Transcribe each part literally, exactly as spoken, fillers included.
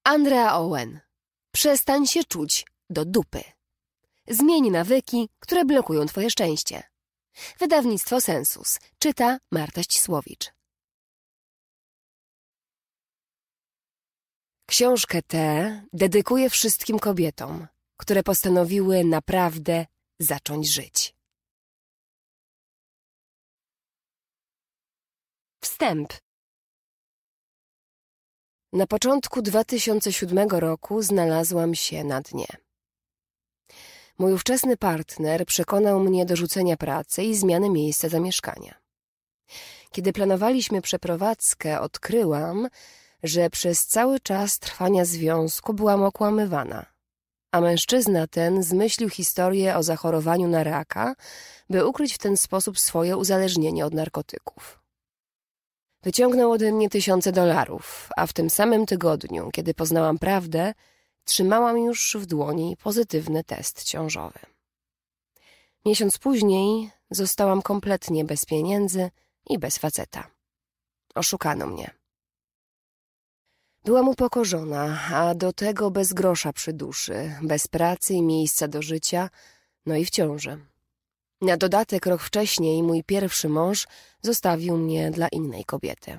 Andrea Owen. Przestań się czuć do dupy. Zmień nawyki, które blokują twoje szczęście. Wydawnictwo Sensus. Czyta Marta Ścisłowicz. Książkę tę dedykuję wszystkim kobietom, które postanowiły naprawdę zacząć żyć. Wstęp. Na początku dwa tysiące siódmego roku znalazłam się na dnie. Mój ówczesny partner przekonał mnie do rzucenia pracy i zmiany miejsca zamieszkania. Kiedy planowaliśmy przeprowadzkę, odkryłam, że przez cały czas trwania związku byłam okłamywana, a mężczyzna ten zmyślił historię o zachorowaniu na raka, by ukryć w ten sposób swoje uzależnienie od narkotyków. Wyciągnął ode mnie tysiące dolarów, a w tym samym tygodniu, kiedy poznałam prawdę, trzymałam już w dłoni pozytywny test ciążowy. Miesiąc później zostałam kompletnie bez pieniędzy i bez faceta. Oszukano mnie. Byłam upokorzona, a do tego bez grosza przy duszy, bez pracy i miejsca do życia, no i w ciąży. Na dodatek rok wcześniej mój pierwszy mąż zostawił mnie dla innej kobiety.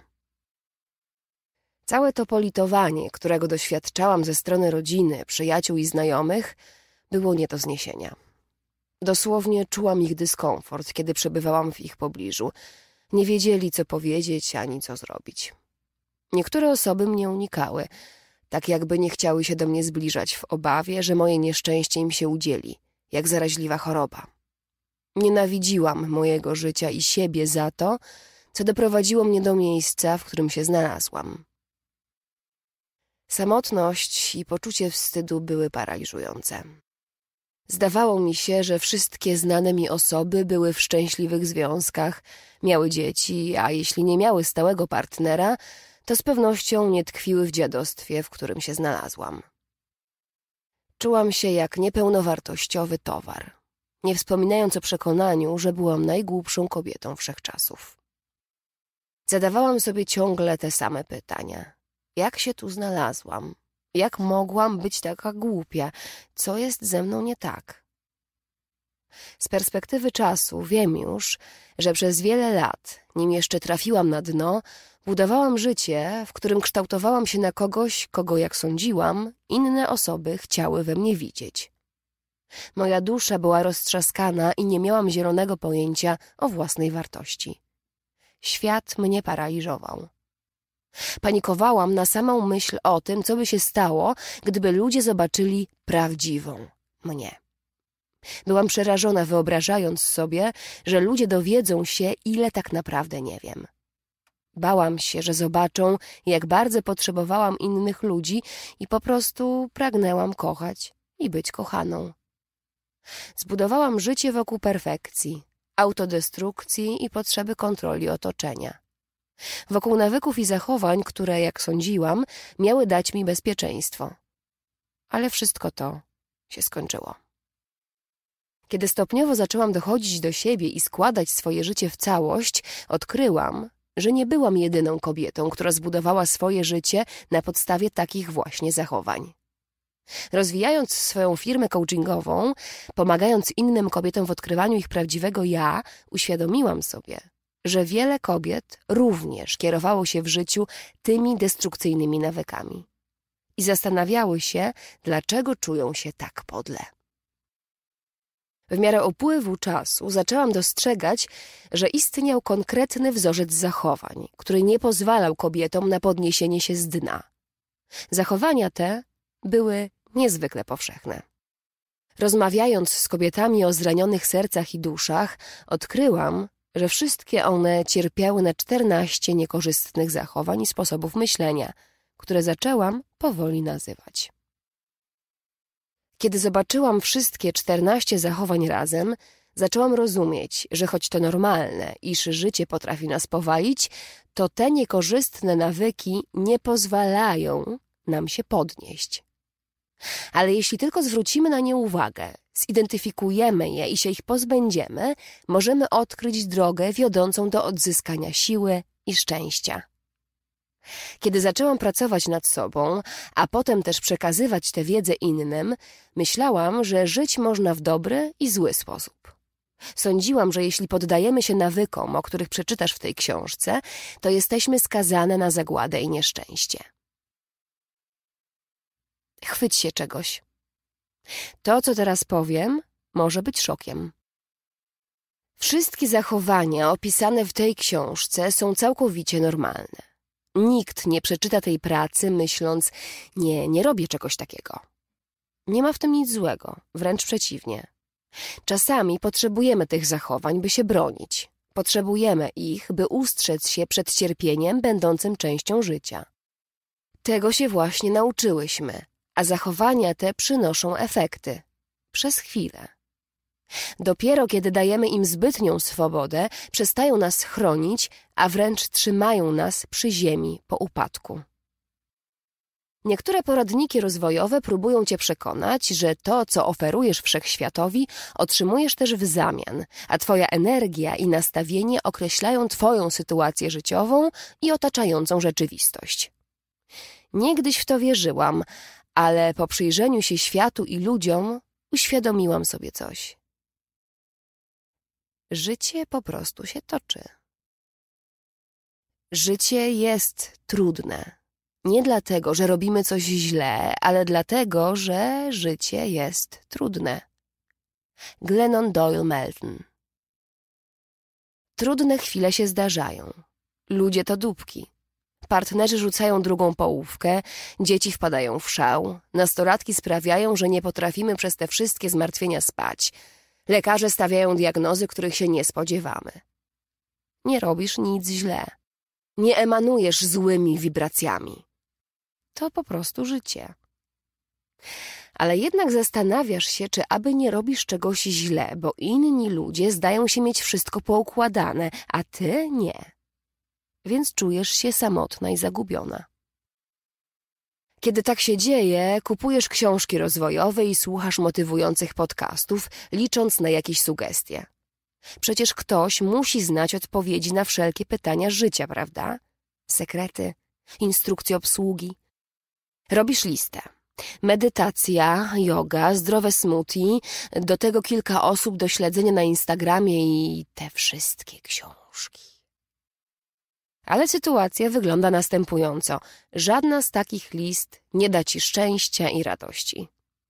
Całe to politowanie, którego doświadczałam ze strony rodziny, przyjaciół i znajomych, było nie do zniesienia. Dosłownie czułam ich dyskomfort, kiedy przebywałam w ich pobliżu. Nie wiedzieli, co powiedzieć, ani co zrobić. Niektóre osoby mnie unikały, tak jakby nie chciały się do mnie zbliżać w obawie, że moje nieszczęście im się udzieli, jak zaraźliwa choroba. Nienawidziłam mojego życia i siebie za to, co doprowadziło mnie do miejsca, w którym się znalazłam. Samotność i poczucie wstydu były paraliżujące. Zdawało mi się, że wszystkie znane mi osoby były w szczęśliwych związkach, miały dzieci, a jeśli nie miały stałego partnera, to z pewnością nie tkwiły w dziadostwie, w którym się znalazłam. Czułam się jak niepełnowartościowy towar, nie wspominając o przekonaniu, że byłam najgłupszą kobietą wszechczasów. Zadawałam sobie ciągle te same pytania. Jak się tu znalazłam? Jak mogłam być taka głupia? Co jest ze mną nie tak? Z perspektywy czasu wiem już, że przez wiele lat, nim jeszcze trafiłam na dno, budowałam życie, w którym kształtowałam się na kogoś, kogo, jak sądziłam, inne osoby chciały we mnie widzieć. Moja dusza była roztrzaskana i nie miałam zielonego pojęcia o własnej wartości. Świat mnie paraliżował. Panikowałam na samą myśl o tym, co by się stało, gdyby ludzie zobaczyli prawdziwą mnie. Byłam przerażona, wyobrażając sobie, że ludzie dowiedzą się, ile tak naprawdę nie wiem. Bałam się, że zobaczą, jak bardzo potrzebowałam innych ludzi i po prostu pragnęłam kochać i być kochaną. Zbudowałam życie wokół perfekcji, autodestrukcji i potrzeby kontroli otoczenia. Wokół nawyków i zachowań, które, jak sądziłam, miały dać mi bezpieczeństwo. Ale wszystko to się skończyło. Kiedy stopniowo zaczęłam dochodzić do siebie i składać swoje życie w całość, odkryłam, że nie byłam jedyną kobietą, która zbudowała swoje życie na podstawie takich właśnie zachowań. Rozwijając swoją firmę coachingową, pomagając innym kobietom w odkrywaniu ich prawdziwego ja, uświadomiłam sobie, że wiele kobiet również kierowało się w życiu tymi destrukcyjnymi nawykami i zastanawiały się, dlaczego czują się tak podle. W miarę upływu czasu zaczęłam dostrzegać, że istniał konkretny wzorzec zachowań, który nie pozwalał kobietom na podniesienie się z dna. Zachowania te były niezwykle powszechne. Rozmawiając z kobietami o zranionych sercach i duszach, odkryłam, że wszystkie one cierpiały na czternaście niekorzystnych zachowań i sposobów myślenia, które zaczęłam powoli nazywać. Kiedy zobaczyłam wszystkie czternaście zachowań razem, zaczęłam rozumieć, że choć to normalne, iż życie potrafi nas powalić, to te niekorzystne nawyki nie pozwalają nam się podnieść. Ale jeśli tylko zwrócimy na nie uwagę, zidentyfikujemy je i się ich pozbędziemy, możemy odkryć drogę wiodącą do odzyskania siły i szczęścia. Kiedy zaczęłam pracować nad sobą, a potem też przekazywać tę wiedzę innym, myślałam, że żyć można w dobry i zły sposób. Sądziłam, że jeśli poddajemy się nawykom, o których przeczytasz w tej książce, to jesteśmy skazane na zagładę i nieszczęście. Chwyć się czegoś. To, co teraz powiem, może być szokiem. Wszystkie zachowania opisane w tej książce są całkowicie normalne. Nikt nie przeczyta tej pracy myśląc, nie, nie robię czegoś takiego. Nie ma w tym nic złego, wręcz przeciwnie. Czasami potrzebujemy tych zachowań, by się bronić. Potrzebujemy ich, by ustrzec się przed cierpieniem będącym częścią życia. Tego się właśnie nauczyłyśmy, a zachowania te przynoszą efekty. Przez chwilę. Dopiero kiedy dajemy im zbytnią swobodę, przestają nas chronić, a wręcz trzymają nas przy ziemi po upadku. Niektóre poradniki rozwojowe próbują cię przekonać, że to, co oferujesz wszechświatowi, otrzymujesz też w zamian, a twoja energia i nastawienie określają twoją sytuację życiową i otaczającą rzeczywistość. Niegdyś w to wierzyłam, ale po przyjrzeniu się światu i ludziom uświadomiłam sobie coś. Życie po prostu się toczy. Życie jest trudne. Nie dlatego, że robimy coś źle, ale dlatego, że życie jest trudne. Glennon Doyle Melton. Trudne chwile się zdarzają. Ludzie to dupki. Partnerzy rzucają drugą połówkę, dzieci wpadają w szał, nastolatki sprawiają, że nie potrafimy przez te wszystkie zmartwienia spać. Lekarze stawiają diagnozy, których się nie spodziewamy. Nie robisz nic źle. Nie emanujesz złymi wibracjami. To po prostu życie. Ale jednak zastanawiasz się, czy aby nie robisz czegoś źle, bo inni ludzie zdają się mieć wszystko poukładane, a ty nie. Więc czujesz się samotna i zagubiona. Kiedy tak się dzieje, kupujesz książki rozwojowe i słuchasz motywujących podcastów, licząc na jakieś sugestie. Przecież ktoś musi znać odpowiedzi na wszelkie pytania życia, prawda? Sekrety, instrukcje obsługi. Robisz listę. Medytacja, yoga, zdrowe smoothie, do tego kilka osób do śledzenia na Instagramie i te wszystkie książki. Ale sytuacja wygląda następująco. Żadna z takich list nie da ci szczęścia i radości.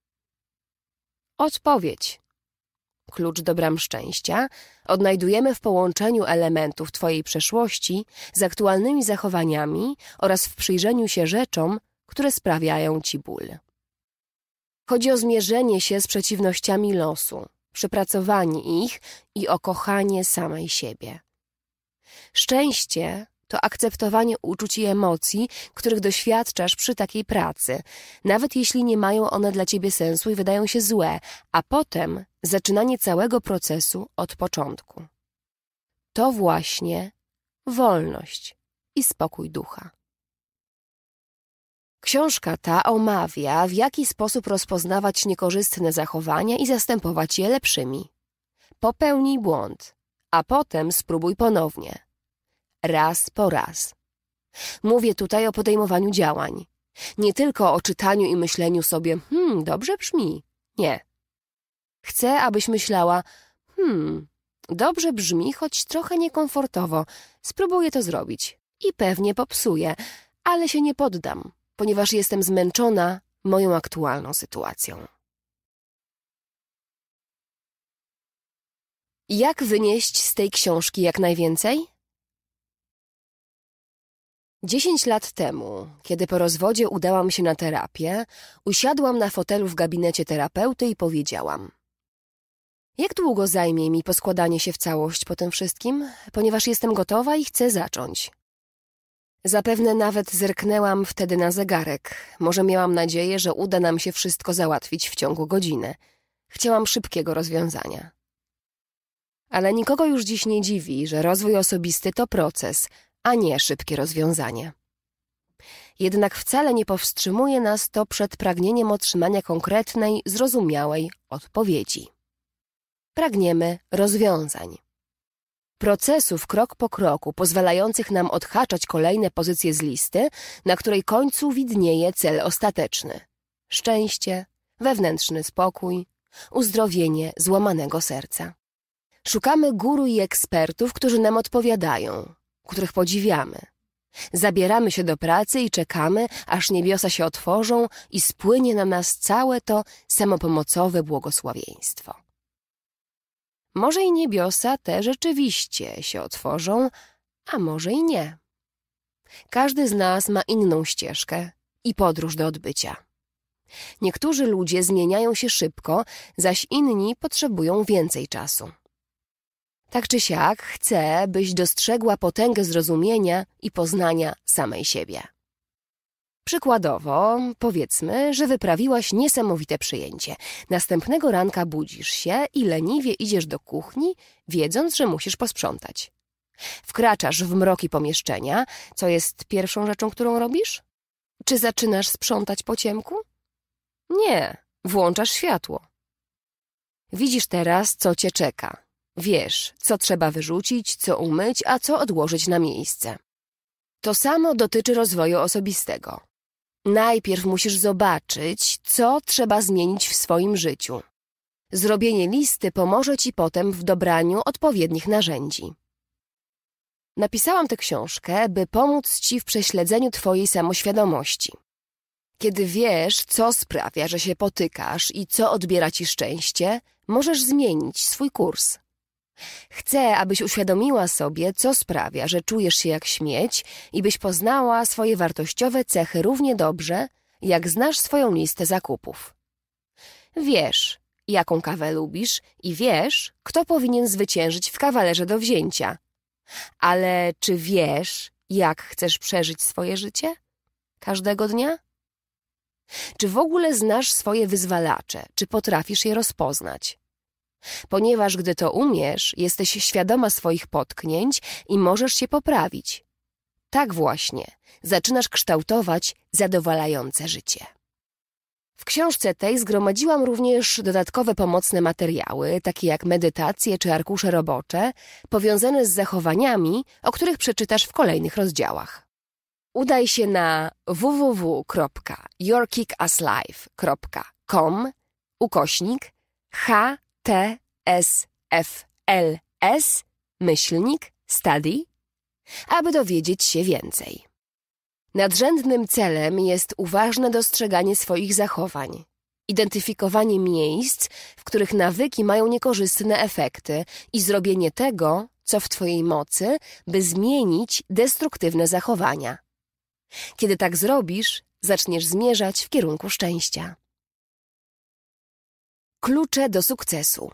Odpowiedź. Klucz do bram szczęścia odnajdujemy w połączeniu elementów twojej przeszłości z aktualnymi zachowaniami oraz w przyjrzeniu się rzeczom, które sprawiają ci ból. Chodzi o zmierzenie się z przeciwnościami losu, przepracowanie ich i o kochanie samej siebie. Szczęście to akceptowanie uczuć i emocji, których doświadczasz przy takiej pracy, nawet jeśli nie mają one dla ciebie sensu i wydają się złe, a potem zaczynanie całego procesu od początku. To właśnie wolność i spokój ducha. Książka ta omawia, w jaki sposób rozpoznawać niekorzystne zachowania i zastępować je lepszymi. Popełnij błąd, a potem spróbuj ponownie. Raz po raz. Mówię tutaj o podejmowaniu działań. Nie tylko o czytaniu i myśleniu sobie, hmm, dobrze brzmi. Nie. Chcę, abyś myślała, hmm, dobrze brzmi, choć trochę niekomfortowo. Spróbuję to zrobić. I pewnie popsuję, ale się nie poddam, ponieważ jestem zmęczona moją aktualną sytuacją. Jak wynieść z tej książki jak najwięcej? Dziesięć lat temu, kiedy po rozwodzie udałam się na terapię, usiadłam na fotelu w gabinecie terapeuty i powiedziałam: jak długo zajmie mi poskładanie się w całość po tym wszystkim, ponieważ jestem gotowa i chcę zacząć. Zapewne nawet zerknęłam wtedy na zegarek. Może miałam nadzieję, że uda nam się wszystko załatwić w ciągu godziny. Chciałam szybkiego rozwiązania. Ale nikogo już dziś nie dziwi, że rozwój osobisty to proces, a nie szybkie rozwiązanie. Jednak wcale nie powstrzymuje nas to przed pragnieniem otrzymania konkretnej, zrozumiałej odpowiedzi. Pragniemy rozwiązań. Procesów krok po kroku, pozwalających nam odhaczać kolejne pozycje z listy, na której końcu widnieje cel ostateczny. Szczęście, wewnętrzny spokój, uzdrowienie złamanego serca. Szukamy guru i ekspertów, którzy nam odpowiadają, których podziwiamy. Zabieramy się do pracy i czekamy, aż niebiosa się otworzą i spłynie na nas całe to samopomocowe błogosławieństwo. Może i niebiosa te rzeczywiście się otworzą, a może i nie. Każdy z nas ma inną ścieżkę i podróż do odbycia. Niektórzy ludzie zmieniają się szybko, zaś inni potrzebują więcej czasu. Tak czy siak chcę, byś dostrzegła potęgę zrozumienia i poznania samej siebie. Przykładowo, powiedzmy, że wyprawiłaś niesamowite przyjęcie. Następnego ranka budzisz się i leniwie idziesz do kuchni, wiedząc, że musisz posprzątać. Wkraczasz w mroki pomieszczenia. Co jest pierwszą rzeczą, którą robisz? Czy zaczynasz sprzątać po ciemku? Nie, włączasz światło. Widzisz teraz, co cię czeka. Wiesz, co trzeba wyrzucić, co umyć, a co odłożyć na miejsce. To samo dotyczy rozwoju osobistego. Najpierw musisz zobaczyć, co trzeba zmienić w swoim życiu. Zrobienie listy pomoże ci potem w dobraniu odpowiednich narzędzi. Napisałam tę książkę, by pomóc ci w prześledzeniu twojej samoświadomości. Kiedy wiesz, co sprawia, że się potykasz i co odbiera ci szczęście, możesz zmienić swój kurs. Chcę, abyś uświadomiła sobie, co sprawia, że czujesz się jak śmieć i byś poznała swoje wartościowe cechy równie dobrze, jak znasz swoją listę zakupów. Wiesz, jaką kawę lubisz i wiesz, kto powinien zwyciężyć w kawalerze do wzięcia. Ale czy wiesz, jak chcesz przeżyć swoje życie? Każdego dnia? Czy w ogóle znasz swoje wyzwalacze? Czy potrafisz je rozpoznać? Ponieważ gdy to umiesz, jesteś świadoma swoich potknięć i możesz się poprawić. Tak właśnie zaczynasz kształtować zadowalające życie. W książce tej zgromadziłam również dodatkowe pomocne materiały, takie jak medytacje czy arkusze robocze, powiązane z zachowaniami, o których przeczytasz w kolejnych rozdziałach. Udaj się na w w w kropka your kick ass life kropka com ukośnik h t s f l s myślnik study, aby dowiedzieć się więcej. Nadrzędnym celem jest uważne dostrzeganie swoich zachowań, identyfikowanie miejsc, w których nawyki mają niekorzystne efekty i zrobienie tego, co w twojej mocy, by zmienić destruktywne zachowania. Kiedy tak zrobisz, zaczniesz zmierzać w kierunku szczęścia. Klucze do sukcesu.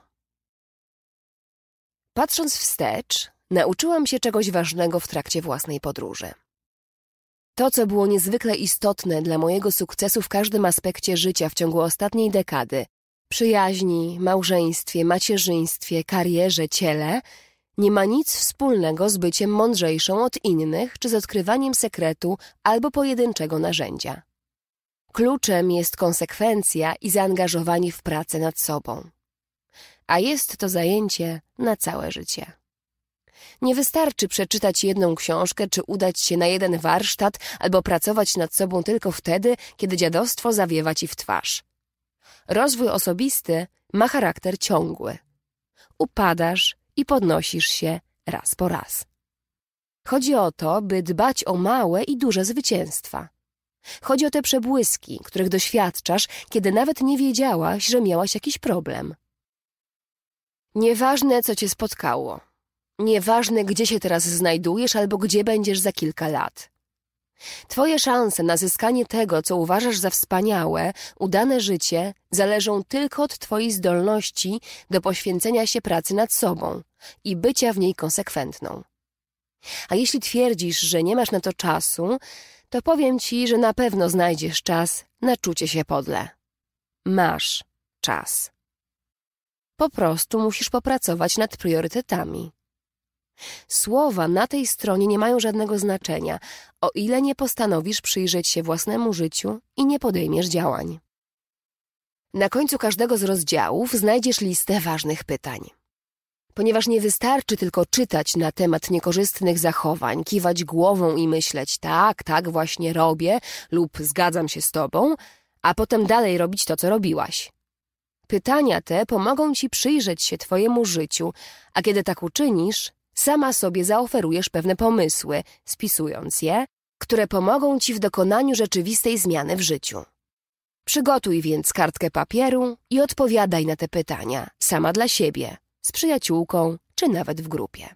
Patrząc wstecz, nauczyłam się czegoś ważnego w trakcie własnej podróży. To, co było niezwykle istotne dla mojego sukcesu w każdym aspekcie życia w ciągu ostatniej dekady, przyjaźni, małżeństwie, macierzyństwie, karierze, ciele, nie ma nic wspólnego z byciem mądrzejszą od innych czy z odkrywaniem sekretu albo pojedynczego narzędzia. Kluczem jest konsekwencja i zaangażowanie w pracę nad sobą. A jest to zajęcie na całe życie. Nie wystarczy przeczytać jedną książkę czy udać się na jeden warsztat albo pracować nad sobą tylko wtedy, kiedy dziadostwo zawiewa ci w twarz. Rozwój osobisty ma charakter ciągły. Upadasz i podnosisz się raz po raz. Chodzi o to, by dbać o małe i duże zwycięstwa. Chodzi o te przebłyski, których doświadczasz, kiedy nawet nie wiedziałaś, że miałaś jakiś problem. Nieważne, co cię spotkało. Nieważne, gdzie się teraz znajdujesz albo gdzie będziesz za kilka lat. Twoje szanse na zyskanie tego, co uważasz za wspaniałe, udane życie, zależą tylko od twojej zdolności do poświęcenia się pracy nad sobą i bycia w niej konsekwentną. A jeśli twierdzisz, że nie masz na to czasu, to powiem ci, że na pewno znajdziesz czas na czucie się podle. Masz czas. Po prostu musisz popracować nad priorytetami. Słowa na tej stronie nie mają żadnego znaczenia, o ile nie postanowisz przyjrzeć się własnemu życiu i nie podejmiesz działań. Na końcu każdego z rozdziałów znajdziesz listę ważnych pytań. Ponieważ nie wystarczy tylko czytać na temat niekorzystnych zachowań, kiwać głową i myśleć tak, tak właśnie robię lub zgadzam się z tobą, a potem dalej robić to, co robiłaś. Pytania te pomogą ci przyjrzeć się twojemu życiu, a kiedy tak uczynisz, sama sobie zaoferujesz pewne pomysły, spisując je, które pomogą ci w dokonaniu rzeczywistej zmiany w życiu. Przygotuj więc kartkę papieru i odpowiadaj na te pytania, sama dla siebie, z przyjaciółką czy nawet w grupie.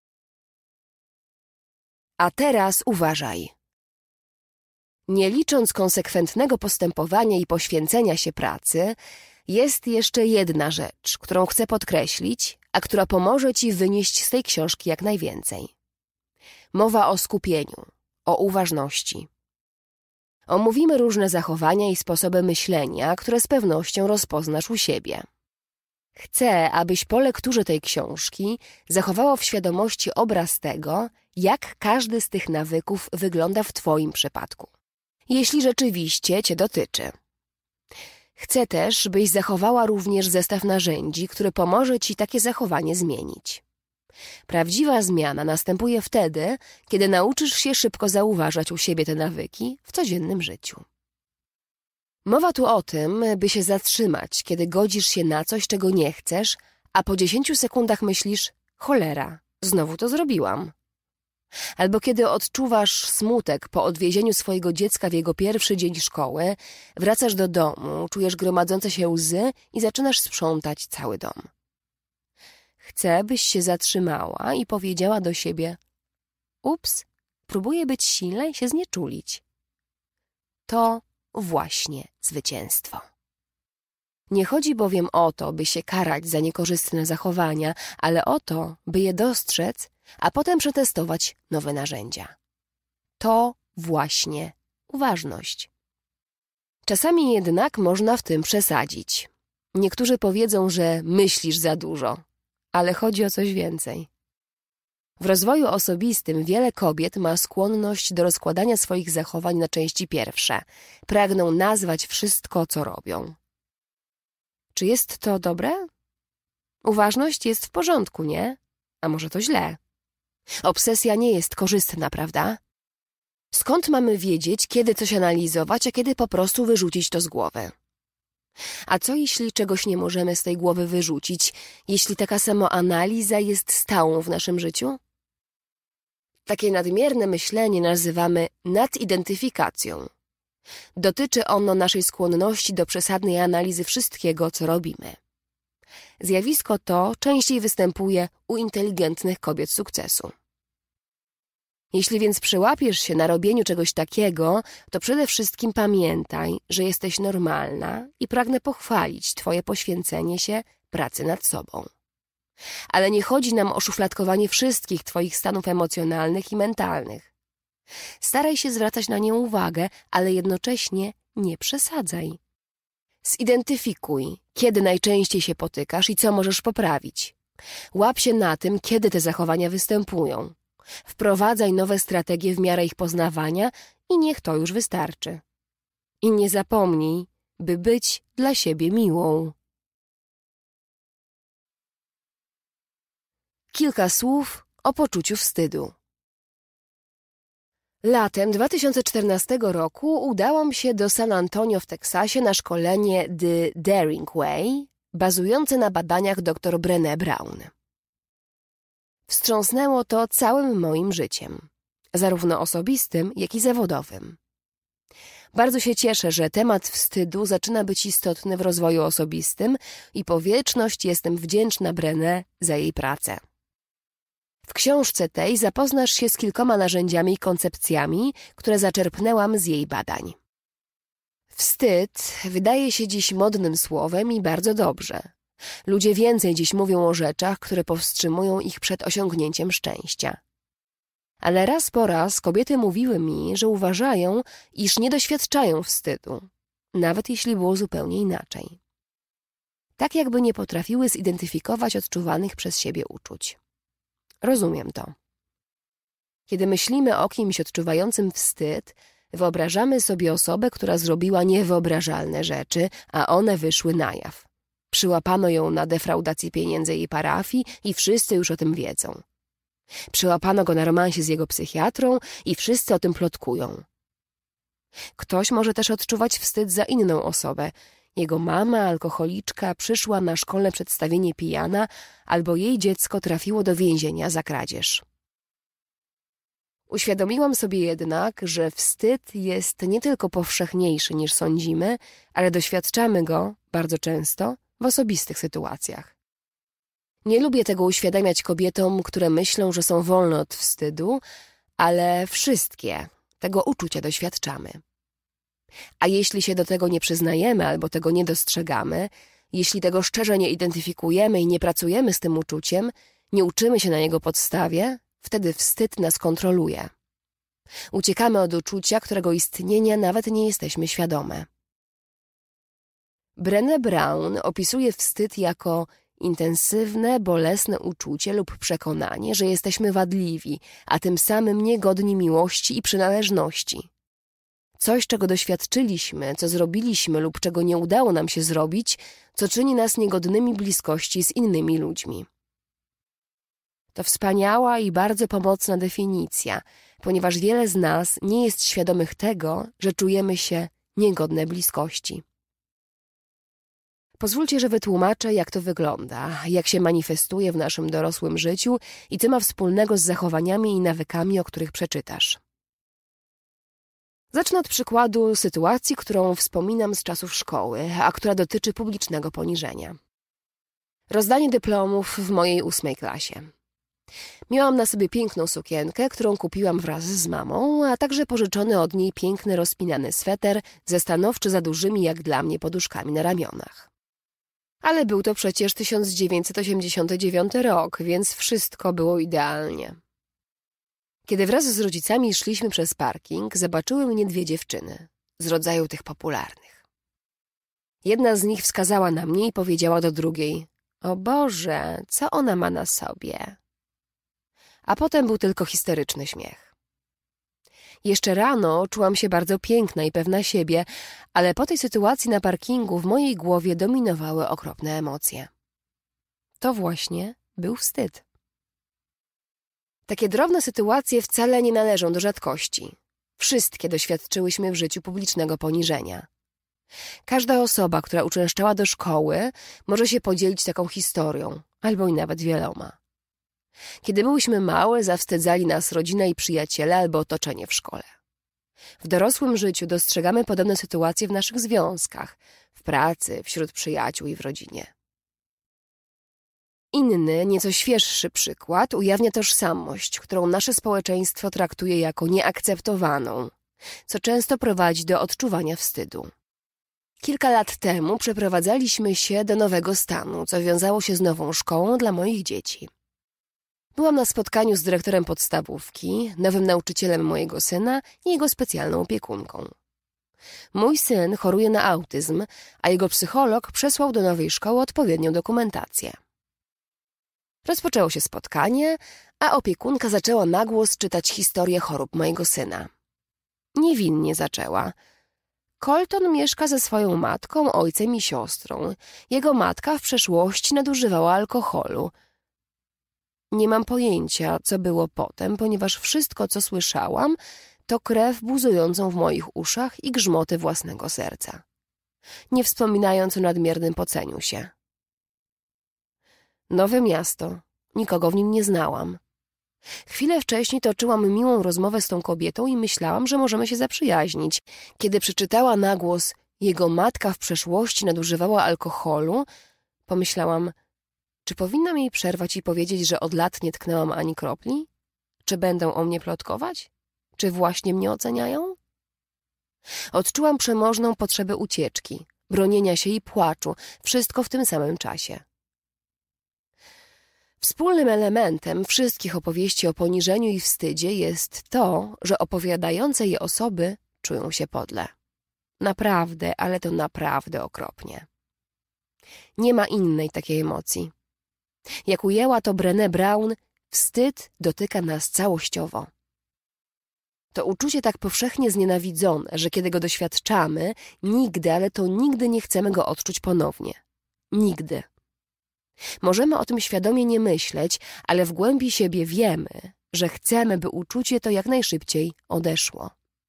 A teraz uważaj. Nie licząc konsekwentnego postępowania i poświęcenia się pracy, jest jeszcze jedna rzecz, którą chcę podkreślić, a która pomoże ci wynieść z tej książki jak najwięcej. Mowa o skupieniu, o uważności. Omówimy różne zachowania i sposoby myślenia, które z pewnością rozpoznasz u siebie. Chcę, abyś po lekturze tej książki zachowało w świadomości obraz tego, jak każdy z tych nawyków wygląda w twoim przypadku, jeśli rzeczywiście cię dotyczy. Chcę też, byś zachowała również zestaw narzędzi, który pomoże ci takie zachowanie zmienić. Prawdziwa zmiana następuje wtedy, kiedy nauczysz się szybko zauważać u siebie te nawyki w codziennym życiu. Mowa tu o tym, by się zatrzymać, kiedy godzisz się na coś, czego nie chcesz, a po dziesięciu sekundach myślisz: cholera, znowu to zrobiłam. Albo kiedy odczuwasz smutek po odwiezieniu swojego dziecka w jego pierwszy dzień szkoły, wracasz do domu, czujesz gromadzące się łzy i zaczynasz sprzątać cały dom. Chcę, byś się zatrzymała i powiedziała do siebie: ups, próbuję być silna i się znieczulić. To właśnie zwycięstwo. Nie chodzi bowiem o to, by się karać za niekorzystne zachowania, ale o to, by je dostrzec, a potem przetestować nowe narzędzia. To właśnie uważność. Czasami jednak można w tym przesadzić. Niektórzy powiedzą, że myślisz za dużo, ale chodzi o coś więcej. W rozwoju osobistym wiele kobiet ma skłonność do rozkładania swoich zachowań na części pierwsze. Pragną nazwać wszystko, co robią. Czy jest to dobre? Uważność jest w porządku, nie? A może to źle? Obsesja nie jest korzystna, prawda? Skąd mamy wiedzieć, kiedy coś analizować, a kiedy po prostu wyrzucić to z głowy? A co jeśli czegoś nie możemy z tej głowy wyrzucić, jeśli taka samoanaliza jest stałą w naszym życiu? Takie nadmierne myślenie nazywamy nadidentyfikacją. Dotyczy ono naszej skłonności do przesadnej analizy wszystkiego, co robimy. Zjawisko to częściej występuje u inteligentnych kobiet sukcesu. Jeśli więc przyłapiesz się na robieniu czegoś takiego, to przede wszystkim pamiętaj, że jesteś normalna i pragnę pochwalić twoje poświęcenie się pracy nad sobą. Ale nie chodzi nam o szufladkowanie wszystkich twoich stanów emocjonalnych i mentalnych. Staraj się zwracać na nie uwagę, ale jednocześnie nie przesadzaj. Zidentyfikuj, kiedy najczęściej się potykasz i co możesz poprawić. Łap się na tym, kiedy te zachowania występują. Wprowadzaj nowe strategie w miarę ich poznawania i niech to już wystarczy. I nie zapomnij, by być dla siebie miłą. Kilka słów o poczuciu wstydu. Latem dwa tysiące czternastego roku udałam się do San Antonio w Teksasie na szkolenie The Daring Way, bazujące na badaniach dr Brené Brown. Wstrząsnęło to całym moim życiem, zarówno osobistym, jak i zawodowym. Bardzo się cieszę, że temat wstydu zaczyna być istotny w rozwoju osobistym i po wieczność jestem wdzięczna Brené za jej pracę. W książce tej zapoznasz się z kilkoma narzędziami i koncepcjami, które zaczerpnęłam z jej badań. Wstyd wydaje się dziś modnym słowem i bardzo dobrze. Ludzie więcej dziś mówią o rzeczach, które powstrzymują ich przed osiągnięciem szczęścia. Ale raz po raz kobiety mówiły mi, że uważają, iż nie doświadczają wstydu, nawet jeśli było zupełnie inaczej. Tak jakby nie potrafiły zidentyfikować odczuwanych przez siebie uczuć. Rozumiem to. Kiedy myślimy o kimś odczuwającym wstyd, wyobrażamy sobie osobę, która zrobiła niewyobrażalne rzeczy, a one wyszły na jaw. Przyłapano ją na defraudacji pieniędzy jej parafii i wszyscy już o tym wiedzą. Przyłapano go na romansie z jego psychiatrą i wszyscy o tym plotkują. Ktoś może też odczuwać wstyd za inną osobę. Jego mama, alkoholiczka, przyszła na szkolne przedstawienie pijana, albo jej dziecko trafiło do więzienia za kradzież. Uświadomiłam sobie jednak, że wstyd jest nie tylko powszechniejszy niż sądzimy, ale doświadczamy go bardzo często w osobistych sytuacjach. Nie lubię tego uświadamiać kobietom, które myślą, że są wolne od wstydu, ale wszystkie tego uczucia doświadczamy. A jeśli się do tego nie przyznajemy albo tego nie dostrzegamy, jeśli tego szczerze nie identyfikujemy i nie pracujemy z tym uczuciem, nie uczymy się na jego podstawie, wtedy wstyd nas kontroluje. Uciekamy od uczucia, którego istnienia nawet nie jesteśmy świadome. Brené Brown opisuje wstyd jako intensywne, bolesne uczucie lub przekonanie, że jesteśmy wadliwi, a tym samym niegodni miłości i przynależności. Coś, czego doświadczyliśmy, co zrobiliśmy lub czego nie udało nam się zrobić, co czyni nas niegodnymi bliskości z innymi ludźmi. To wspaniała i bardzo pomocna definicja, ponieważ wiele z nas nie jest świadomych tego, że czujemy się niegodne bliskości. Pozwólcie, że wytłumaczę, jak to wygląda, jak się manifestuje w naszym dorosłym życiu i co ma wspólnego z zachowaniami i nawykami, o których przeczytasz. Zacznę od przykładu sytuacji, którą wspominam z czasów szkoły, a która dotyczy publicznego poniżenia. Rozdanie dyplomów w mojej ósmej klasie. Miałam na sobie piękną sukienkę, którą kupiłam wraz z mamą, a także pożyczony od niej piękny rozpinany sweter ze stanowczo za dużymi jak dla mnie poduszkami na ramionach. Ale był to przecież tysiąc dziewięćset osiemdziesiąty dziewiąty rok, więc wszystko było idealnie. Kiedy wraz z rodzicami szliśmy przez parking, zobaczyły mnie dwie dziewczyny, z rodzaju tych popularnych. Jedna z nich wskazała na mnie i powiedziała do drugiej: „O Boże, co ona ma na sobie?” A potem był tylko histeryczny śmiech. Jeszcze rano czułam się bardzo piękna i pewna siebie, ale po tej sytuacji na parkingu w mojej głowie dominowały okropne emocje. To właśnie był wstyd. Takie drobne sytuacje wcale nie należą do rzadkości. Wszystkie doświadczyłyśmy w życiu publicznego poniżenia. Każda osoba, która uczęszczała do szkoły, może się podzielić taką historią, albo i nawet wieloma. Kiedy byłyśmy małe, zawstydzali nas rodzina i przyjaciele albo otoczenie w szkole. W dorosłym życiu dostrzegamy podobne sytuacje w naszych związkach, w pracy, wśród przyjaciół i w rodzinie. Inny, nieco świeższy przykład ujawnia tożsamość, którą nasze społeczeństwo traktuje jako nieakceptowaną, co często prowadzi do odczuwania wstydu. Kilka lat temu przeprowadzaliśmy się do nowego stanu, co wiązało się z nową szkołą dla moich dzieci. Byłam na spotkaniu z dyrektorem podstawówki, nowym nauczycielem mojego syna i jego specjalną opiekunką. Mój syn choruje na autyzm, a jego psycholog przesłał do nowej szkoły odpowiednią dokumentację. Rozpoczęło się spotkanie, a opiekunka zaczęła na głos czytać historię chorób mojego syna. Niewinnie zaczęła. Colton mieszka ze swoją matką, ojcem i siostrą. Jego matka w przeszłości nadużywała alkoholu. Nie mam pojęcia, co było potem, ponieważ wszystko, co słyszałam, to krew buzującą w moich uszach i grzmoty własnego serca. Nie wspominając o nadmiernym poceniu się. Nowe miasto. Nikogo w nim nie znałam. Chwilę wcześniej toczyłam miłą rozmowę z tą kobietą i myślałam, że możemy się zaprzyjaźnić. Kiedy przeczytała na głos „jego matka w przeszłości nadużywała alkoholu”, pomyślałam, czy powinnam jej przerwać i powiedzieć, że od lat nie tknęłam ani kropli? Czy będą o mnie plotkować? Czy właśnie mnie oceniają? Odczułam przemożną potrzebę ucieczki, bronienia się i płaczu, wszystko w tym samym czasie. Wspólnym elementem wszystkich opowieści o poniżeniu i wstydzie jest to, że opowiadające je osoby czują się podle. Naprawdę, ale to naprawdę okropnie. Nie ma innej takiej emocji. Jak ujęła to Brené Brown, wstyd dotyka nas całościowo. To uczucie tak powszechnie znienawidzone, że kiedy go doświadczamy, nigdy, ale to nigdy nie chcemy go odczuć ponownie. Nigdy. Możemy o tym świadomie nie myśleć, ale w głębi siebie wiemy, że chcemy, by uczucie to jak najszybciej odeszło.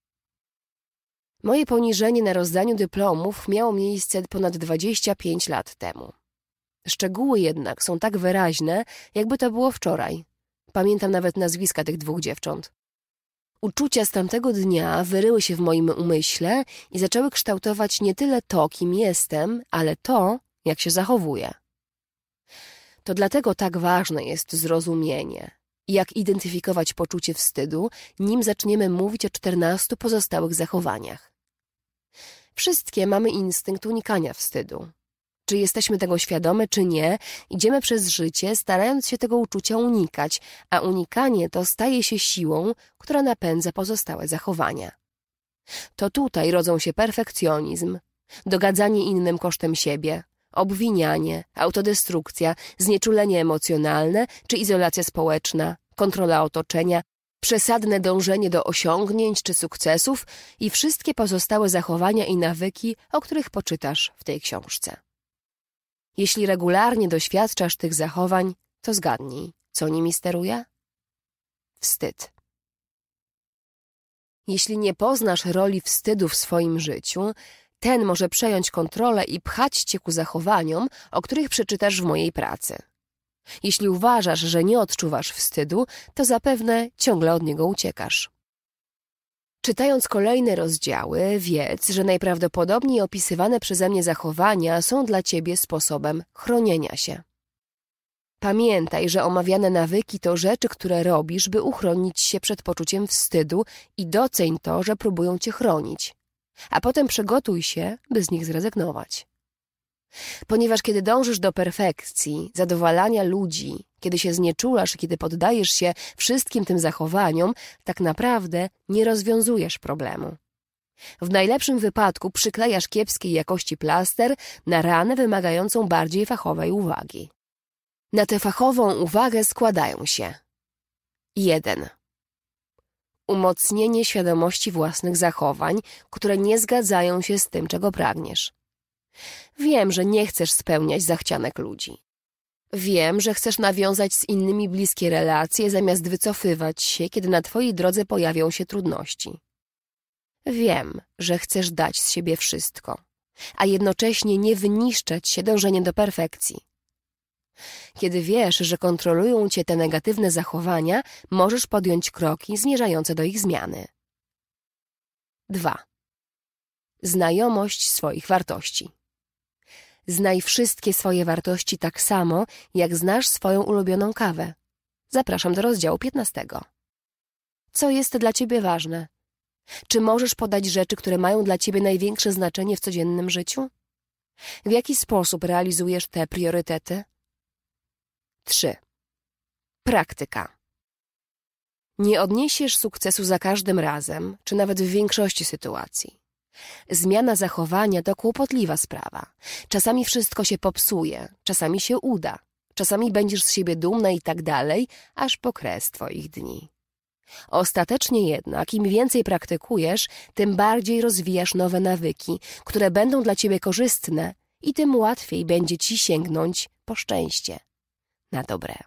Moje poniżenie na rozdaniu dyplomów miało miejsce ponad dwadzieścia pięć lat temu. Szczegóły jednak są tak wyraźne, jakby to było wczoraj. Pamiętam nawet nazwiska tych dwóch dziewcząt. Uczucia z tamtego dnia wyryły się w moim umyśle i zaczęły kształtować nie tyle to, kim jestem, ale to, jak się zachowuję. To dlatego tak ważne jest zrozumienie. Jak identyfikować poczucie wstydu, nim zaczniemy mówić o czternastu pozostałych zachowaniach. Wszystkie mamy instynkt unikania wstydu. Czy jesteśmy tego świadome, czy nie, idziemy przez życie, starając się tego uczucia unikać, a unikanie to staje się siłą, która napędza pozostałe zachowania. To tutaj rodzą się perfekcjonizm, dogadzanie innym kosztem siebie, obwinianie, autodestrukcja, znieczulenie emocjonalne czy izolacja społeczna, kontrola otoczenia, przesadne dążenie do osiągnięć czy sukcesów i wszystkie pozostałe zachowania i nawyki, o których poczytasz w tej książce. Jeśli regularnie doświadczasz tych zachowań, to zgadnij, co nimi steruje? Wstyd. Jeśli nie poznasz roli wstydu w swoim życiu, ten może przejąć kontrolę i pchać cię ku zachowaniom, o których przeczytasz w mojej pracy. Jeśli uważasz, że nie odczuwasz wstydu, to zapewne ciągle od niego uciekasz. Czytając kolejne rozdziały, wiedz, że najprawdopodobniej opisywane przeze mnie zachowania są dla ciebie sposobem chronienia się. Pamiętaj, że omawiane nawyki to rzeczy, które robisz, by uchronić się przed poczuciem wstydu i doceń to, że próbują cię chronić, a potem przygotuj się, by z nich zrezygnować. Ponieważ kiedy dążysz do perfekcji, zadowalania ludzi, kiedy się znieczulasz i kiedy poddajesz się wszystkim tym zachowaniom, tak naprawdę nie rozwiązujesz problemu. W najlepszym wypadku przyklejasz kiepskiej jakości plaster na ranę wymagającą bardziej fachowej uwagi. Na tę fachową uwagę składają się jeden. Umocnienie świadomości własnych zachowań, które nie zgadzają się z tym, czego pragniesz. Wiem, że nie chcesz spełniać zachcianek ludzi. Wiem, że chcesz nawiązać z innymi bliskie relacje, zamiast wycofywać się, kiedy na twojej drodze pojawią się trudności. Wiem, że chcesz dać z siebie wszystko, a jednocześnie nie wyniszczać się dążeniem do perfekcji. Kiedy wiesz, że kontrolują cię te negatywne zachowania, możesz podjąć kroki zmierzające do ich zmiany. dwa. Znajomość swoich wartości. Znaj wszystkie swoje wartości tak samo, jak znasz swoją ulubioną kawę. Zapraszam do rozdziału piętnastego. Co jest dla ciebie ważne? Czy możesz podać rzeczy, które mają dla ciebie największe znaczenie w codziennym życiu? W jaki sposób realizujesz te priorytety? trzy. Praktyka. Nie odniesiesz sukcesu za każdym razem, czy nawet w większości sytuacji. Zmiana zachowania to kłopotliwa sprawa. Czasami wszystko się popsuje, czasami się uda, czasami będziesz z siebie dumna i tak dalej, aż po kres twoich dni. Ostatecznie jednak, im więcej praktykujesz, tym bardziej rozwijasz nowe nawyki, które będą dla ciebie korzystne i tym łatwiej będzie ci sięgnąć po szczęście. Na dobre.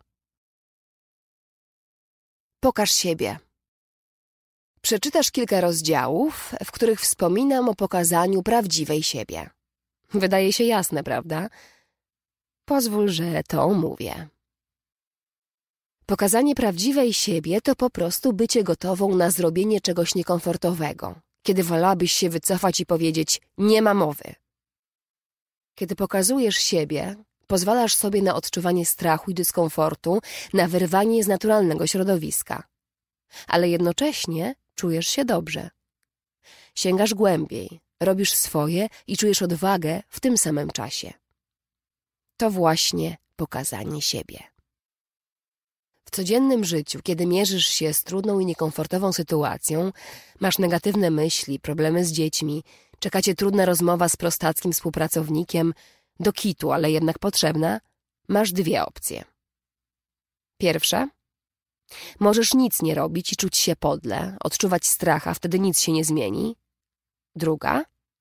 Pokaż siebie. Przeczytasz kilka rozdziałów, w których wspominam o pokazaniu prawdziwej siebie. Wydaje się jasne, prawda? Pozwól, że to omówię. Pokazanie prawdziwej siebie to po prostu bycie gotową na zrobienie czegoś niekomfortowego, kiedy wolałabyś się wycofać i powiedzieć: nie ma mowy. Kiedy pokazujesz siebie, pozwalasz sobie na odczuwanie strachu i dyskomfortu, na wyrwanie z naturalnego środowiska. Ale jednocześnie czujesz się dobrze. Sięgasz głębiej, robisz swoje i czujesz odwagę w tym samym czasie. To właśnie pokazanie siebie. W codziennym życiu, kiedy mierzysz się z trudną i niekomfortową sytuacją, masz negatywne myśli, problemy z dziećmi, czeka cię trudna rozmowa z prostackim współpracownikiem, do kitu, ale jednak potrzebna, masz dwie opcje. Pierwsza. Możesz nic nie robić i czuć się podle, odczuwać strach, a wtedy nic się nie zmieni. Druga.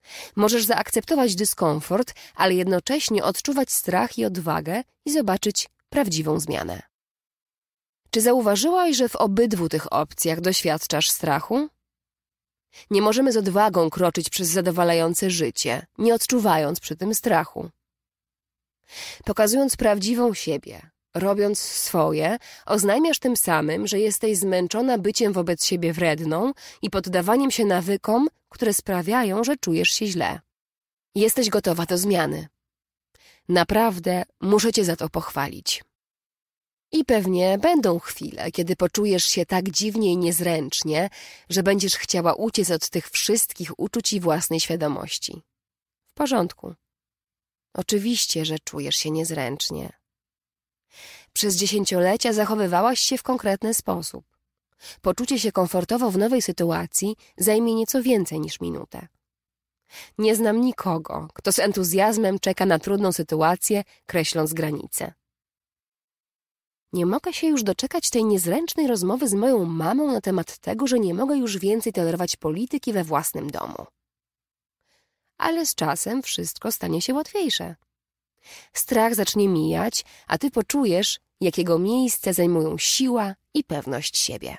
Możesz zaakceptować dyskomfort, ale jednocześnie odczuwać strach i odwagę i zobaczyć prawdziwą zmianę. Czy zauważyłaś, że w obydwu tych opcjach doświadczasz strachu? Nie możemy z odwagą kroczyć przez zadowalające życie, nie odczuwając przy tym strachu. Pokazując prawdziwą siebie, robiąc swoje, oznajmiasz tym samym, że jesteś zmęczona byciem wobec siebie wredną i poddawaniem się nawykom, które sprawiają, że czujesz się źle. Jesteś gotowa do zmiany. Naprawdę muszę cię za to pochwalić. I pewnie będą chwile, kiedy poczujesz się tak dziwnie i niezręcznie, że będziesz chciała uciec od tych wszystkich uczuć i własnej świadomości. W porządku. Oczywiście, że czujesz się niezręcznie. Przez dziesięciolecia zachowywałaś się w konkretny sposób. Poczucie się komfortowo w nowej sytuacji zajmie nieco więcej niż minutę. Nie znam nikogo, kto z entuzjazmem czeka na trudną sytuację, kreśląc granice. Nie mogę się już doczekać tej niezręcznej rozmowy z moją mamą na temat tego, że nie mogę już więcej tolerować polityki we własnym domu. Ale z czasem wszystko stanie się łatwiejsze. Strach zacznie mijać, a ty poczujesz, jakiego miejsce zajmują siła i pewność siebie.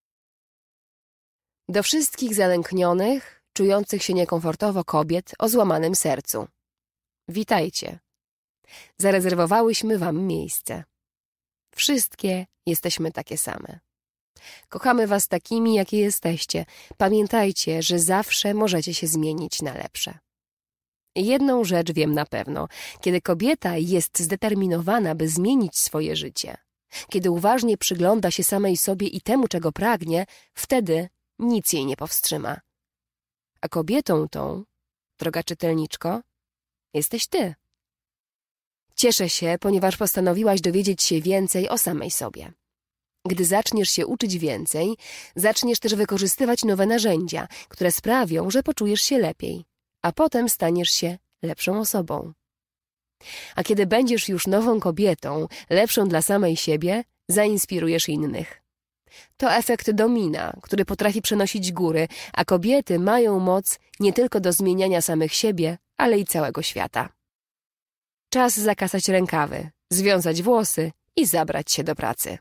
Do wszystkich zalęknionych, czujących się niekomfortowo kobiet o złamanym sercu. Witajcie. Zarezerwowałyśmy wam miejsce. Wszystkie jesteśmy takie same. Kochamy was takimi, jakie jesteście. Pamiętajcie, że zawsze możecie się zmienić na lepsze. Jedną rzecz wiem na pewno. Kiedy kobieta jest zdeterminowana, by zmienić swoje życie, kiedy uważnie przygląda się samej sobie i temu, czego pragnie, wtedy nic jej nie powstrzyma. A kobietą tą, droga czytelniczko, jesteś ty. Cieszę się, ponieważ postanowiłaś dowiedzieć się więcej o samej sobie. Gdy zaczniesz się uczyć więcej, zaczniesz też wykorzystywać nowe narzędzia, które sprawią, że poczujesz się lepiej, a potem staniesz się lepszą osobą. A kiedy będziesz już nową kobietą, lepszą dla samej siebie, zainspirujesz innych. To efekt domina, który potrafi przenosić góry, a kobiety mają moc nie tylko do zmieniania samych siebie, ale i całego świata. Czas zakasać rękawy, związać włosy i zabrać się do pracy.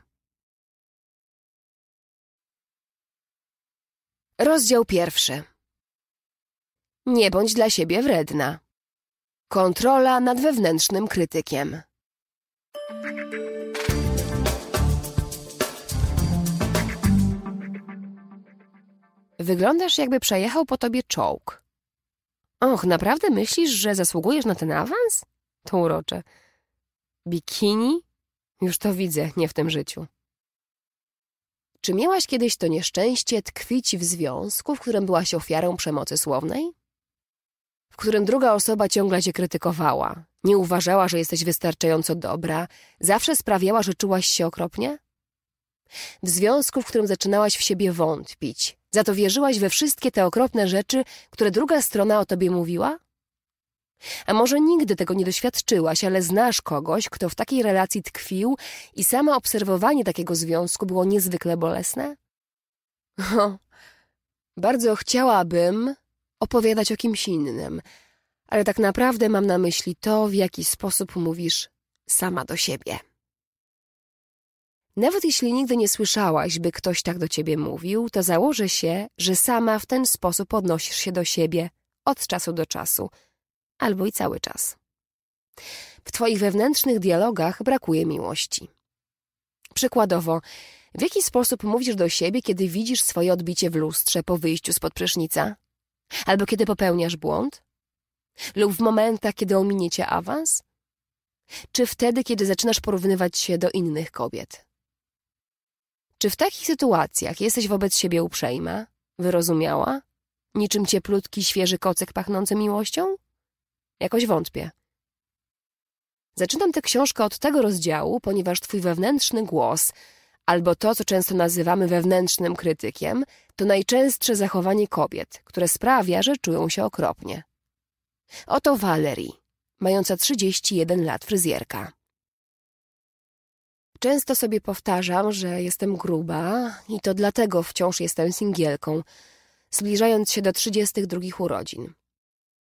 Rozdział pierwszy. Nie bądź dla siebie wredna. Kontrola nad wewnętrznym krytykiem. Wyglądasz, jakby przejechał po tobie czołg. Och, naprawdę myślisz, że zasługujesz na ten awans? To urocze. Bikini? Już to widzę, nie w tym życiu. Czy miałaś kiedyś to nieszczęście tkwić w związku, w którym byłaś ofiarą przemocy słownej? W którym druga osoba ciągle cię krytykowała, nie uważała, że jesteś wystarczająco dobra, zawsze sprawiała, że czułaś się okropnie? W związku, w którym zaczynałaś w siebie wątpić, za to wierzyłaś we wszystkie te okropne rzeczy, które druga strona o tobie mówiła? A może nigdy tego nie doświadczyłaś, ale znasz kogoś, kto w takiej relacji tkwił i samo obserwowanie takiego związku było niezwykle bolesne? O, bardzo chciałabym opowiadać o kimś innym, ale tak naprawdę mam na myśli to, w jaki sposób mówisz sama do siebie. Nawet jeśli nigdy nie słyszałaś, by ktoś tak do ciebie mówił, to założę się, że sama w ten sposób odnosisz się do siebie od czasu do czasu, albo i cały czas. W twoich wewnętrznych dialogach brakuje miłości. Przykładowo, w jaki sposób mówisz do siebie, kiedy widzisz swoje odbicie w lustrze po wyjściu spod prysznica? Albo kiedy popełniasz błąd? Lub w momentach, kiedy ominie cię awans? Czy wtedy, kiedy zaczynasz porównywać się do innych kobiet? Czy w takich sytuacjach jesteś wobec siebie uprzejma, wyrozumiała? Niczym cieplutki, świeży kocyk pachnący miłością? Jakoś wątpię. Zaczynam tę książkę od tego rozdziału, ponieważ twój wewnętrzny głos, albo to, co często nazywamy wewnętrznym krytykiem, to najczęstsze zachowanie kobiet, które sprawia, że czują się okropnie. Oto Valerie, mająca trzydzieści jeden lat, fryzjerka. Często sobie powtarzam, że jestem gruba i to dlatego wciąż jestem singielką, zbliżając się do trzydziestych drugich urodzin.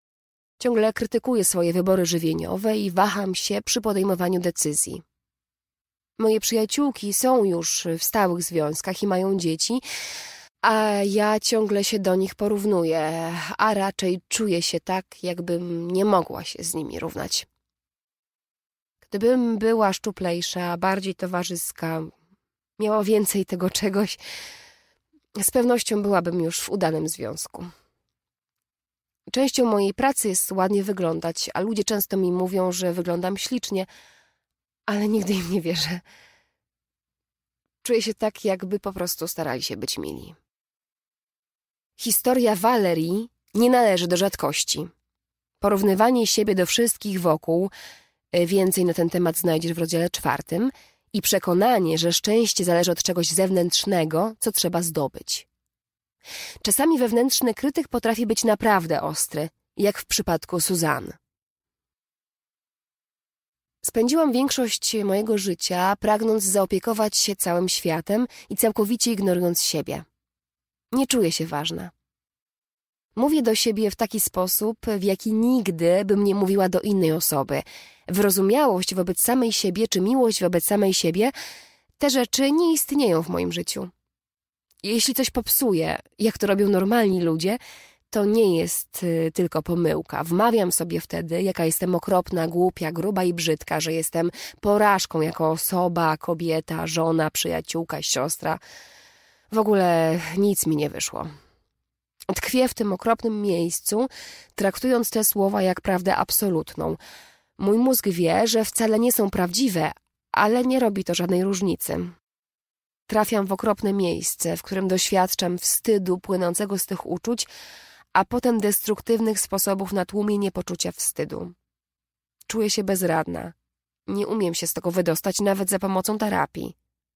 Ciągle krytykuję swoje wybory żywieniowe i waham się przy podejmowaniu decyzji. Moje przyjaciółki są już w stałych związkach i mają dzieci, a ja ciągle się do nich porównuję, a raczej czuję się tak, jakbym nie mogła się z nimi równać. Gdybym była szczuplejsza, bardziej towarzyska, miała więcej tego czegoś, z pewnością byłabym już w udanym związku. Częścią mojej pracy jest ładnie wyglądać, a ludzie często mi mówią, że wyglądam ślicznie, ale nigdy im nie wierzę. Czuję się tak, jakby po prostu starali się być mili. Historia Valerii nie należy do rzadkości. Porównywanie siebie do wszystkich wokół, więcej na ten temat znajdziesz w rozdziale czwartym, i przekonanie, że szczęście zależy od czegoś zewnętrznego, co trzeba zdobyć. Czasami wewnętrzny krytyk potrafi być naprawdę ostry, jak w przypadku Suzanne. Spędziłam większość mojego życia, pragnąc zaopiekować się całym światem i całkowicie ignorując siebie. Nie czuję się ważna. Mówię do siebie w taki sposób, w jaki nigdy bym nie mówiła do innej osoby. Wyrozumiałość wobec samej siebie czy miłość wobec samej siebie, te rzeczy nie istnieją w moim życiu. Jeśli coś popsuję, jak to robią normalni ludzie, to nie jest y, tylko pomyłka. Wmawiam sobie wtedy, jaka jestem okropna, głupia, gruba i brzydka, że jestem porażką jako osoba, kobieta, żona, przyjaciółka, siostra. W ogóle nic mi nie wyszło. Tkwię w tym okropnym miejscu, traktując te słowa jak prawdę absolutną. Mój mózg wie, że wcale nie są prawdziwe, ale nie robi to żadnej różnicy. Trafiam w okropne miejsce, w którym doświadczam wstydu płynącego z tych uczuć, a potem destruktywnych sposobów na tłumienie poczucia wstydu. Czuję się bezradna. Nie umiem się z tego wydostać nawet za pomocą terapii.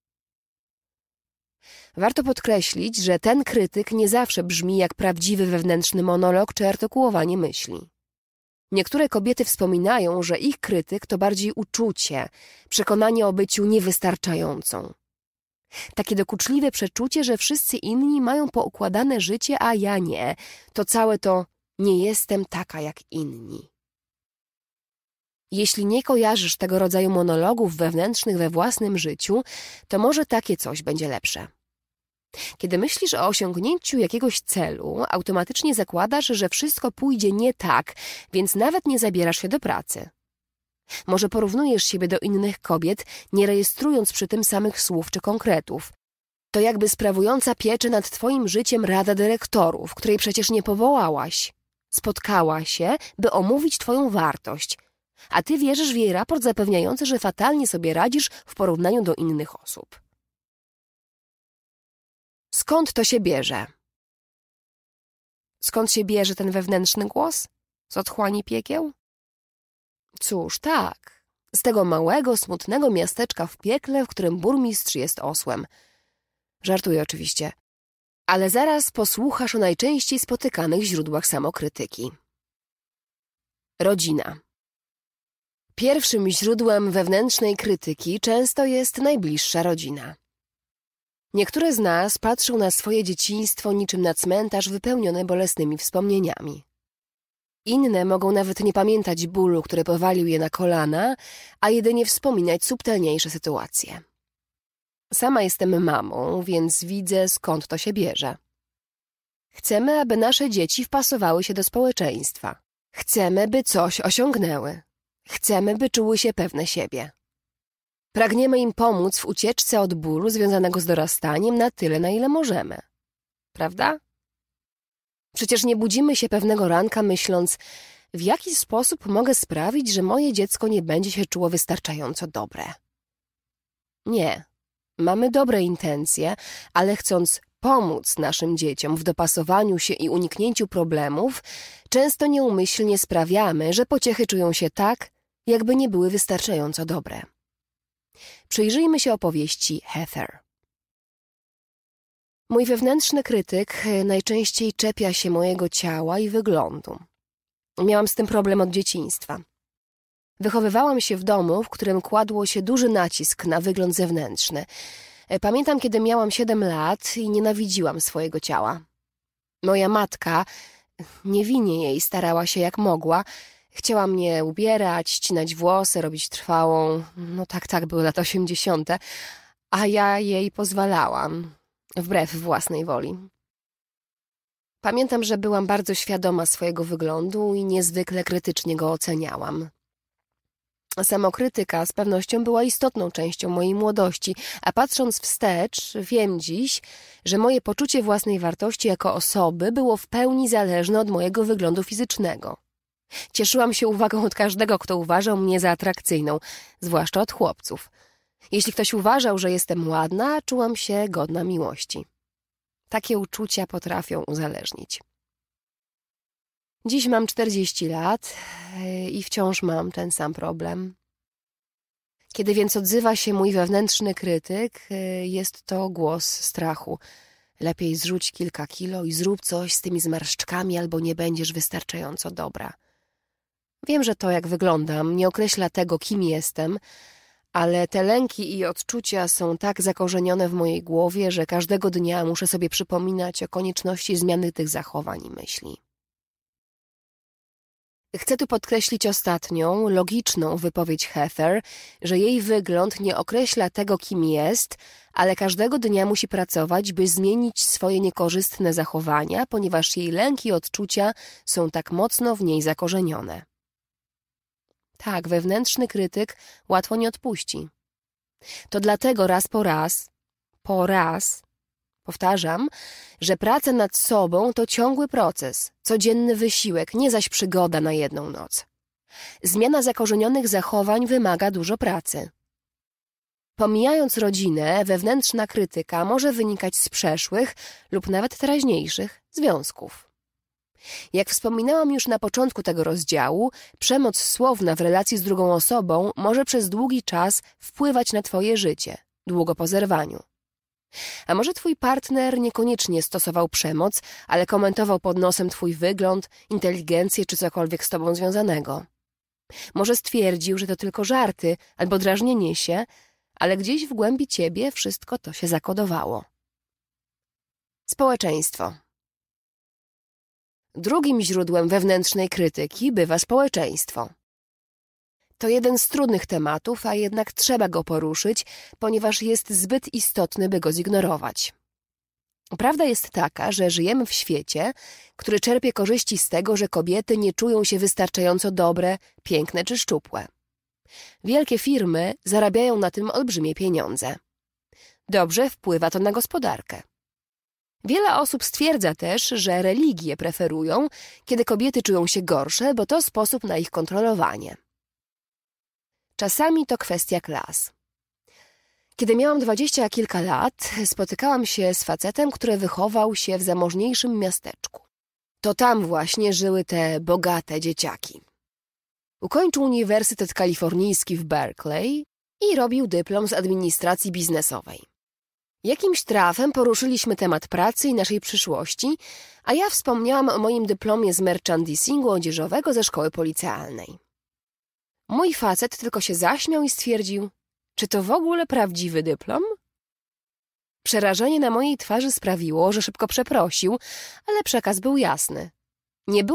Warto podkreślić, że ten krytyk nie zawsze brzmi jak prawdziwy wewnętrzny monolog czy artykułowanie myśli. Niektóre kobiety wspominają, że ich krytyk to bardziej uczucie, przekonanie o byciu niewystarczającą. Takie dokuczliwe przeczucie, że wszyscy inni mają poukładane życie, a ja nie. To całe to nie jestem taka jak inni. Jeśli nie kojarzysz tego rodzaju monologów wewnętrznych we własnym życiu, to może takie coś będzie lepsze. Kiedy myślisz o osiągnięciu jakiegoś celu, automatycznie zakładasz, że wszystko pójdzie nie tak, więc nawet nie zabierasz się do pracy. Może porównujesz siebie do innych kobiet, nie rejestrując przy tym samych słów czy konkretów. To jakby sprawująca pieczę nad twoim życiem rada dyrektorów, której przecież nie powołałaś. Spotkała się, by omówić twoją wartość, a ty wierzysz w jej raport zapewniający, że fatalnie sobie radzisz w porównaniu do innych osób. Skąd to się bierze? Skąd się bierze ten wewnętrzny głos? Z otchłani piekieł? Cóż, tak. Z tego małego, smutnego miasteczka w piekle, w którym burmistrz jest osłem. Żartuję oczywiście. Ale zaraz posłuchasz o najczęściej spotykanych źródłach samokrytyki. Rodzina. Pierwszym źródłem wewnętrznej krytyki często jest najbliższa rodzina. Niektóre z nas patrzą na swoje dzieciństwo niczym na cmentarz wypełniony bolesnymi wspomnieniami. Inne mogą nawet nie pamiętać bólu, który powalił je na kolana, a jedynie wspominać subtelniejsze sytuacje. Sama jestem mamą, więc widzę, skąd to się bierze. Chcemy, aby nasze dzieci wpasowały się do społeczeństwa. Chcemy, by coś osiągnęły. Chcemy, by czuły się pewne siebie. Pragniemy im pomóc w ucieczce od bólu związanego z dorastaniem na tyle, na ile możemy. Prawda? Przecież nie budzimy się pewnego ranka myśląc, w jaki sposób mogę sprawić, że moje dziecko nie będzie się czuło wystarczająco dobre. Nie. Mamy dobre intencje, ale chcąc pomóc naszym dzieciom w dopasowaniu się i uniknięciu problemów, często nieumyślnie sprawiamy, że pociechy czują się tak, jakby nie były wystarczająco dobre. Przyjrzyjmy się opowieści Heather. Mój wewnętrzny krytyk najczęściej czepia się mojego ciała i wyglądu. Miałam z tym problem od dzieciństwa. Wychowywałam się w domu, w którym kładło się duży nacisk na wygląd zewnętrzny. Pamiętam, kiedy miałam siedem lat i nienawidziłam swojego ciała. Moja matka, Nie winię jej, starała się jak mogła. Chciała mnie ubierać, ścinać włosy, robić trwałą. No tak, tak, były lata osiemdziesiąte. A ja jej pozwalałam, wbrew własnej woli. Pamiętam, że byłam bardzo świadoma swojego wyglądu i niezwykle krytycznie go oceniałam. Samokrytyka z pewnością była istotną częścią mojej młodości, a patrząc wstecz, wiem dziś, że moje poczucie własnej wartości jako osoby było w pełni zależne od mojego wyglądu fizycznego. Cieszyłam się uwagą od każdego, kto uważał mnie za atrakcyjną, zwłaszcza od chłopców. Jeśli ktoś uważał, że jestem ładna, czułam się godna miłości. Takie uczucia potrafią uzależnić. Dziś mam czterdzieści lat i wciąż mam ten sam problem. Kiedy więc odzywa się mój wewnętrzny krytyk, jest to głos strachu. Lepiej zrzuć kilka kilo i zrób coś z tymi zmarszczkami, albo nie będziesz wystarczająco dobra. Wiem, że to, jak wyglądam, nie określa tego, kim jestem, ale te lęki i odczucia są tak zakorzenione w mojej głowie, że każdego dnia muszę sobie przypominać o konieczności zmiany tych zachowań i myśli. Chcę tu podkreślić ostatnią, logiczną wypowiedź Heather, że jej wygląd nie określa tego, kim jest, ale każdego dnia musi pracować, by zmienić swoje niekorzystne zachowania, ponieważ jej lęki i odczucia są tak mocno w niej zakorzenione. Tak, wewnętrzny krytyk łatwo nie odpuści. To dlatego raz po raz, po raz, powtarzam, że praca nad sobą to ciągły proces, codzienny wysiłek, nie zaś przygoda na jedną noc. Zmiana zakorzenionych zachowań wymaga dużo pracy. Pomijając rodzinę, wewnętrzna krytyka może wynikać z przeszłych lub nawet teraźniejszych związków. Jak wspominałam już na początku tego rozdziału, przemoc słowna w relacji z drugą osobą może przez długi czas wpływać na twoje życie, długo po zerwaniu. A może twój partner niekoniecznie stosował przemoc, ale komentował pod nosem twój wygląd, inteligencję czy cokolwiek z tobą związanego. Może stwierdził, że to tylko żarty albo drażnienie się, ale gdzieś w głębi ciebie wszystko to się zakodowało. Społeczeństwo. Drugim źródłem wewnętrznej krytyki bywa społeczeństwo. To jeden z trudnych tematów, a jednak trzeba go poruszyć, ponieważ jest zbyt istotny, by go zignorować. Prawda jest taka, że żyjemy w świecie, który czerpie korzyści z tego, że kobiety nie czują się wystarczająco dobre, piękne czy szczupłe. Wielkie firmy zarabiają na tym olbrzymie pieniądze. Dobrze wpływa to na gospodarkę. Wiele osób stwierdza też, że religie preferują, kiedy kobiety czują się gorsze, bo to sposób na ich kontrolowanie. Czasami to kwestia klas. Kiedy miałam dwadzieścia kilka lat, spotykałam się z facetem, który wychował się w zamożniejszym miasteczku. To tam właśnie żyły te bogate dzieciaki. Ukończył Uniwersytet Kalifornijski w Berkeley i robił dyplom z administracji biznesowej. Jakimś trafem poruszyliśmy temat pracy i naszej przyszłości, a ja wspomniałam o moim dyplomie z merchandisingu odzieżowego ze szkoły policealnej. Mój facet tylko się zaśmiał i stwierdził, czy to w ogóle prawdziwy dyplom? Przerażenie na mojej twarzy sprawiło, że szybko przeprosił, ale przekaz był jasny. Nie było